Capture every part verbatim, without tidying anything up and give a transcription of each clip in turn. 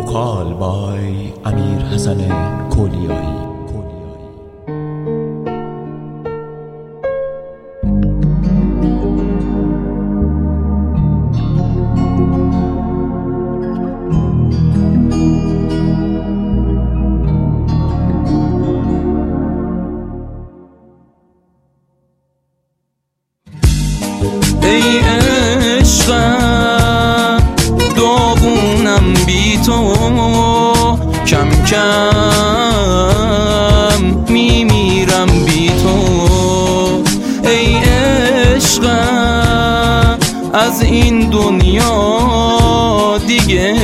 وکال بای امیر حسن کولیایی. ای عشقم داغونم بی تو، کم کم میمیرم بی تو. ای عشقم از این دنیا دیگه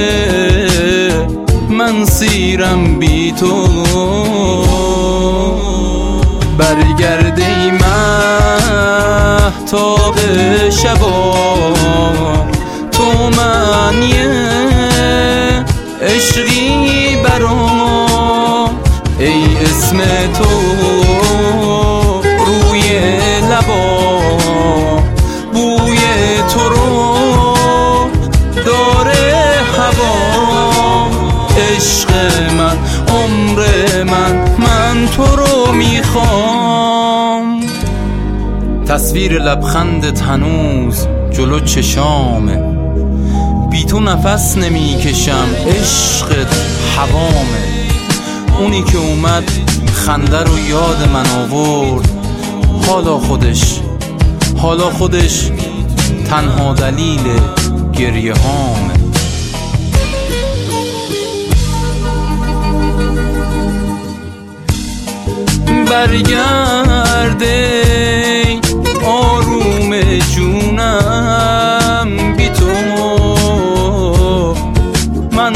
من سیرم بی تو. برگرد ای مهتاب شبا، تو من یه عشقی برام. ای اسم تو روی لبا، بوی تو رو داره هوا. عشق من، عمر من، من تو رو میخوام. تصویر لبخندت هنوز جلو چشامه، بی تو نفس نمیکشم، عشقت هوامه. اونی که اومد خنده رو یاد من آورد، حالا خودش حالا خودش تنها دلیل گریه هامه. برگرده آروم جونم، بی تو من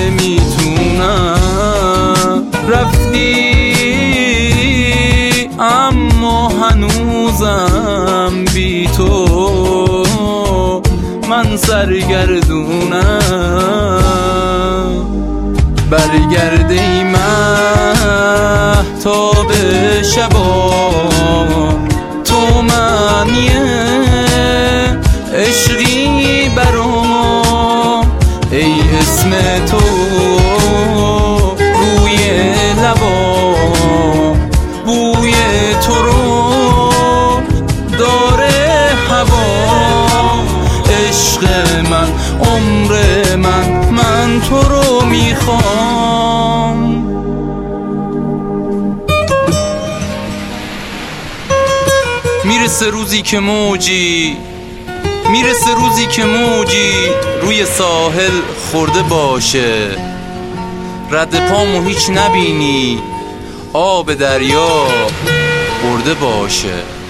نمیتونم. رفتی اما هنوزم بی تو من سرگردونم. برگرده ای مهتاب شبا، تو من یه عشقی برام. ای اسم تو روی لبا، بوی تو رو داره هوا. عشق من، عمر من، من تو رو میخوام. میرسه روزی که موجی میرسه روزی که موجی روی ساحل خورده باشه، رد پامو هیچ نبینی، آب دریا برده باشه.